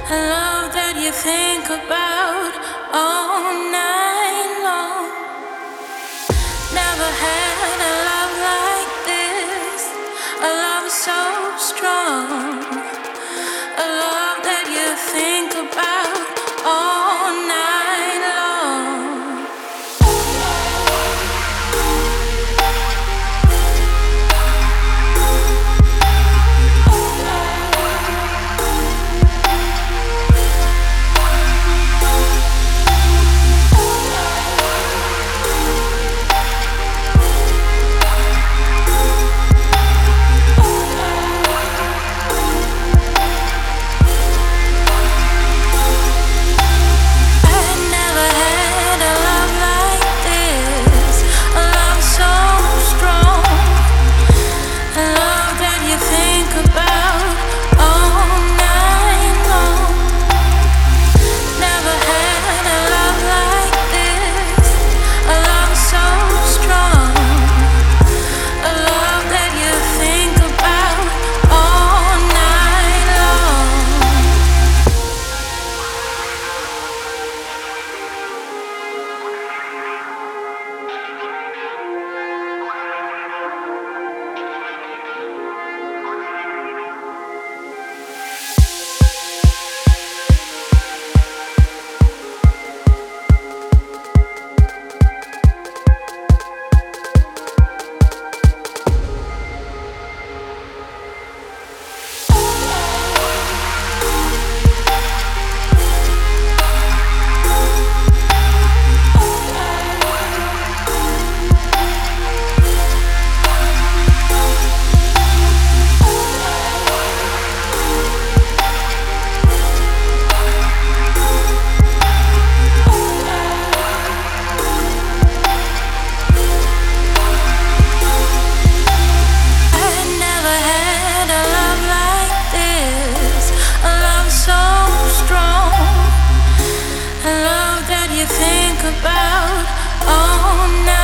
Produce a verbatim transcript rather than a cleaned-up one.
A love that you think about all night long. Never had a love like this. A love so strong. A love that you think about all night long. Think about all night.